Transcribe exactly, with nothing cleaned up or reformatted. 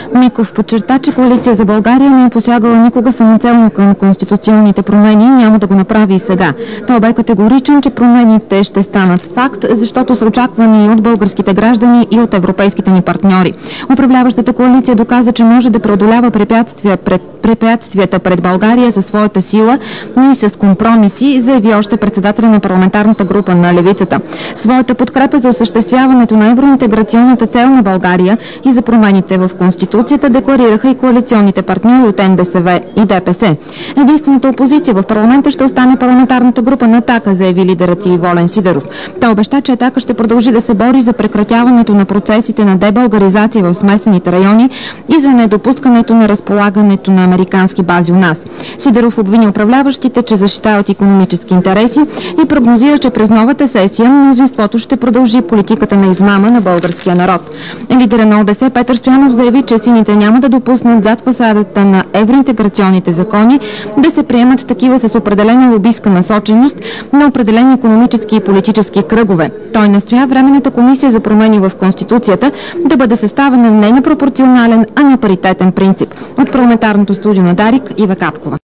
Миков подчерта, че Коалиция за България не е посягала никога самоцелно към конституционните промени и няма да го направи и сега. Той бе категоричен, че промените ще станат факт, защото са очаквани и от българските граждани и от европейските ни партньори. Управляващата коалиция доказа, че може да преодолява препятствия пред, препятствията пред България със своята сила, но и с компромиси, заяви още председателя на парламентарната група на Левицата. Своята подкрепа за осъществяването на евроинтеграционната цел на България и за промените в Конституцията декларираха и коалиционните партньори от Н Д С В и Д П С. Единствената опозиция в парламента ще остане парламентарната група на Атака, заяви лидерът и Волен Сидеров. Той обеща, че Атака ще продължи да се бори за прекратяването на процесите на дебългаризация в смесените райони и за недопускането на разполагането на американски бази у нас. Сидеров обвини управляващите, че защитават икономически интереси и прогнозира, че през новата сесия мнозинството ще продължи политиката на измама на българския народ. Лидера на О Д С Петър Стоянов заяви, че сините няма да допуснат зад фасадата на евроинтеграционните закони да се приемат такива с определена лобистка насоченост на определени икономически и политически кръгове. Той настоя Временната комисия за промени в Конституцията да бъде съставена не на пропорционален, а на паритетен принцип. От парламентарното студио на Дарик, Ива Капкова.